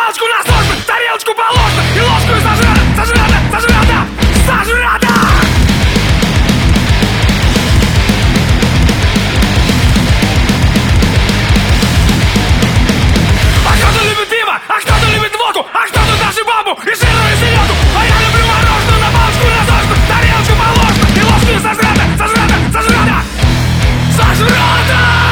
палочку насложно, тарелочку положено, и ложку сожрано, сожрано, сожрано, сожрано! А кто-то любит пиво, а кто-то любит водку, а кто-то даже бабу и жирную селедку. А я люблю мороженое, на палочку насложно, тарелочку положено, и ложку сожрано, сожрано, сожрано, сожрано!